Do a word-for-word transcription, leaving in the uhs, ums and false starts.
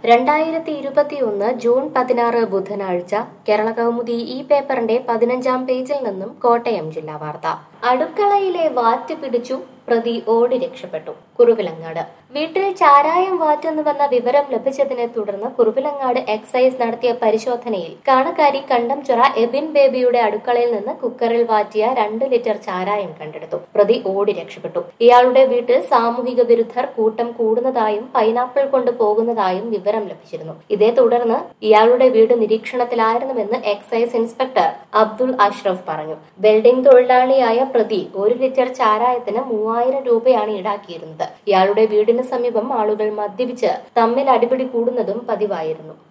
രണ്ടായിരത്തി ഇരുപത്തിയൊന്ന് ജൂൺ പതിനാറ് ബുധനാഴ്ച കേരള കൗമുദി ഈ പേപ്പറിന്റെ പതിനഞ്ചാം പേജിൽ നിന്നും കോട്ടയം ജില്ലാ വാർത്ത. അടുക്കളയിലെ വാറ്റ് പിടിച്ചു, പ്രതി ഓടി രക്ഷപ്പെട്ടു. കുറുവിലങ്ങാട് വീട്ടിൽ ചാരായം വാറ്റുന്നുവെന്ന വിവരം ലഭിച്ചതിനെ തുടർന്ന് കുറുവിലങ്ങാട് എക്സൈസ് നടത്തിയ പരിശോധനയിൽ കാണക്കാരി കണ്ടംചിറ എബിൻ ബേബിയുടെ അടുക്കളയിൽ നിന്ന് കുക്കറിൽ വാറ്റിയ രണ്ട് ലിറ്റർ ചാരായം കണ്ടെടുത്തു. പ്രതി ഓടി രക്ഷപ്പെട്ടു. ഇയാളുടെ വീട്ടിൽ സാമൂഹിക വിരുദ്ധർ കൂട്ടം കൂടുന്നതായും പൈനാപ്പിൾ കൊണ്ട് പോകുന്നതായും വിവരം ലഭിച്ചിരുന്നു. ഇതേ തുടർന്ന് ഇയാളുടെ വീട് നിരീക്ഷണത്തിലായിരുന്നുവെന്ന് എക്സൈസ് ഇൻസ്പെക്ടർ അബ്ദുൾ അഷ്റഫ് പറഞ്ഞു. വെൽഡിംഗ് തൊഴിലാളിയായ പ്രതി ഒരു ലിറ്റർ ചാരായത്തിന് മൂവായിരം രൂപയാണ് ഈടാക്കിയിരുന്നത്. ഇയാളുടെ വീടിന് സമീപം ആളുകൾ മദ്യപിച്ച് തമ്മിൽ അടിപിടി കൂടുന്നതും പതിവായിരുന്നു.